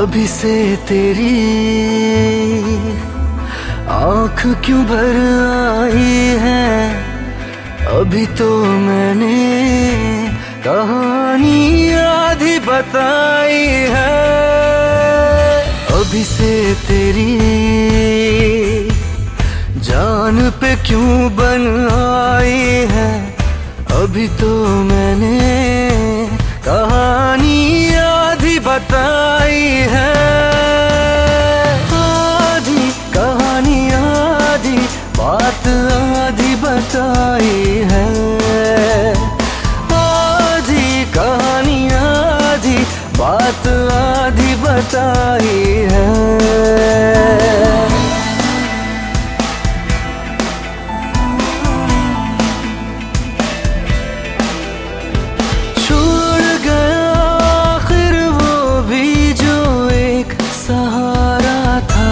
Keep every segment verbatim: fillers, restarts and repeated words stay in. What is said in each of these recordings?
अभी से तेरी आँख क्यों भर आई है। अभी तो मैंने कहानी आधी बताई है। अभी से तेरी जान पे क्यों बन आई है। अभी तो मैंने कहानी आधी बताई है। आधी कहानी आधी बात आधी बताई है। आधी कहानी आधी बात आधी बताई है। सहारा था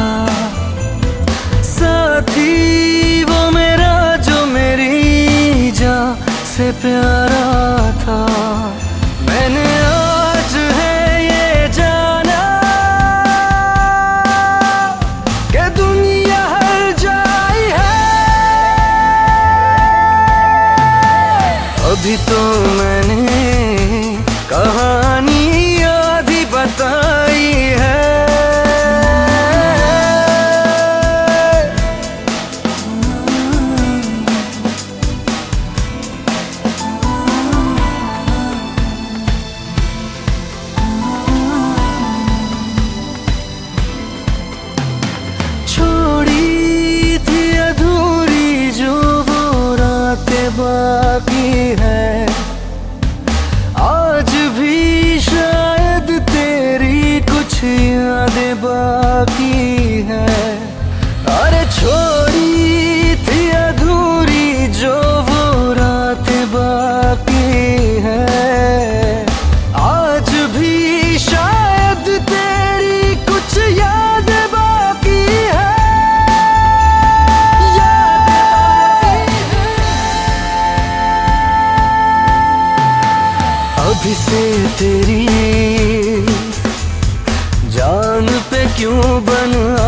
साथी वो मेरा जो मेरी जान से प्यारा था। मैंने आज है ये जाना कि दुनिया हर जाई है। अभी तो मैंने कहानी आधी बताई है। बाकी है आज भी शायद तेरी कुछ यादें बाकी है। अरे छोड़ी थी अधूरी जो वो रातें बाकी है। आज भी शायद तेरी कुछ यादें बाकी है। अभी से तेरी जान पे क्यों बन